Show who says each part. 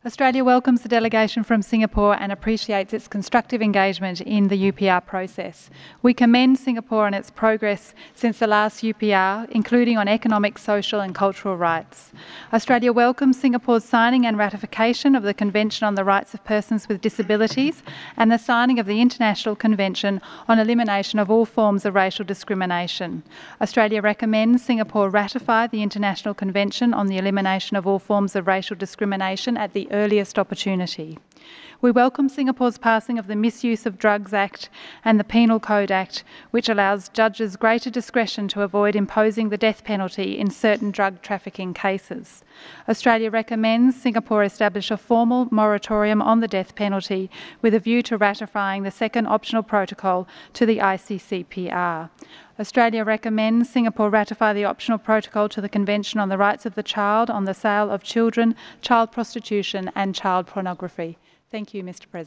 Speaker 1: Australia welcomes the delegation from Singapore and appreciates its constructive engagement in the UPR process. We commend Singapore on its progress since the last UPR, including on economic, social and cultural rights. Australia welcomes Singapore's signing and ratification of the Convention on the Rights of Persons with Disabilities and the signing of the International Convention on Elimination of All Forms of Racial Discrimination. Australia recommends Singapore ratify the International Convention on the Elimination of All Forms of Racial Discrimination at the earliest opportunity. We welcome Singapore's passing of the Misuse of Drugs Act and the Penal Code Act, which allows judges greater discretion to avoid imposing the death penalty in certain drug trafficking cases. Australia recommends Singapore establish a formal moratorium on the death penalty with a view to ratifying the second optional protocol to the ICCPR. Australia recommends Singapore ratify the optional protocol to the Convention on the Rights of the Child on the sale of children, child prostitution and child pornography. Thank you, Mr. President.